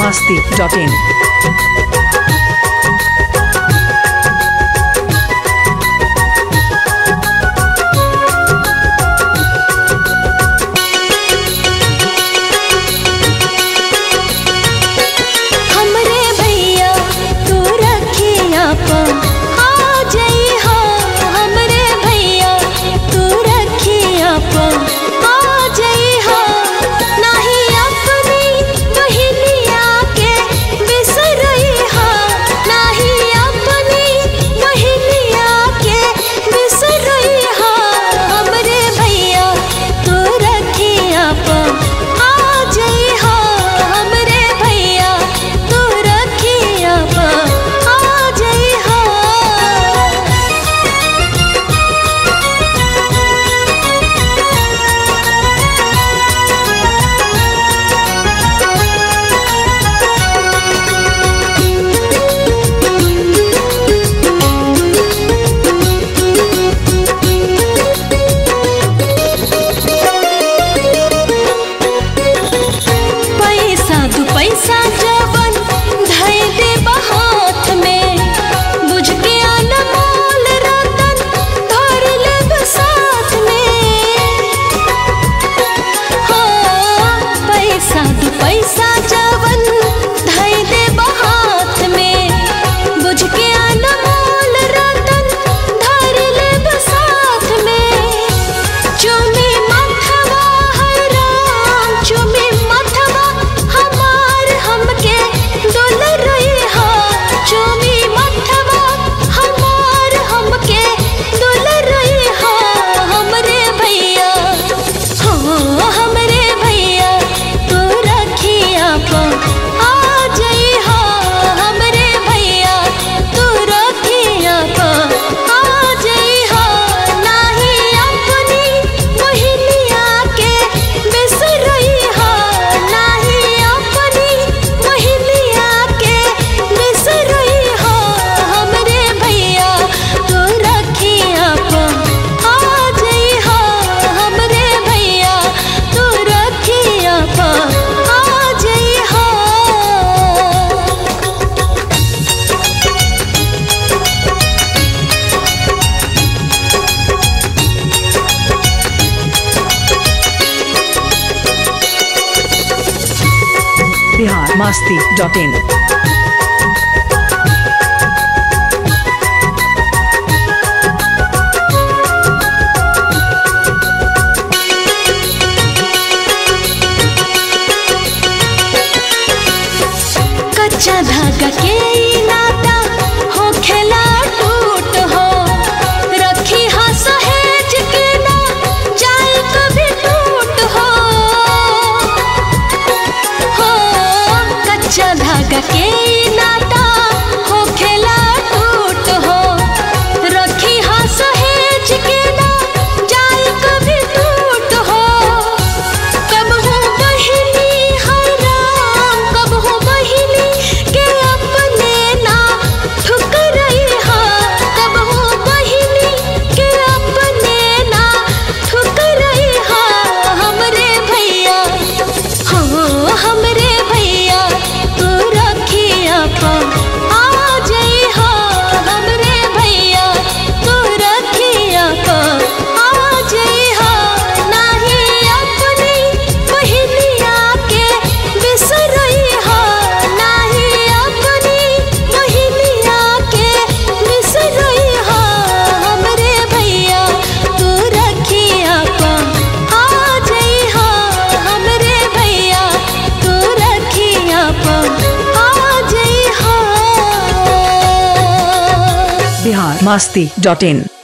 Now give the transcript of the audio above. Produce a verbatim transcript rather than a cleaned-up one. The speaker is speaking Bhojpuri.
masti dot in. Bihar masti dot in. कच्चा धागा के नाता हो खेला टूट हो रखी हा सहेज के ना जाए कभी टूट हो हो कच्चा धागा के नाता हो खेला टूट हो रखी हा सहेज के ना जाए कभी टूट हो कब हूँ बहिनी हराम कब हूँ बहिनी के अपने ना ठुकराई हा कब हूँ बहिनी के अपने ना ठुकराई हा हमरे भैया हो हमरे भैया तू रखिया पा आ जाई हा हमरे भैया तू रखिया पा आ जाई हा नाही अपनी बहिनिया के बिसरई हा नाही अपनी बहिनिया के बिसरई हा हमरे भैया तू रखिया पा आ जाई हा हमरे भैया तू रखिया पा आ जाई हा Bihar masti dot in.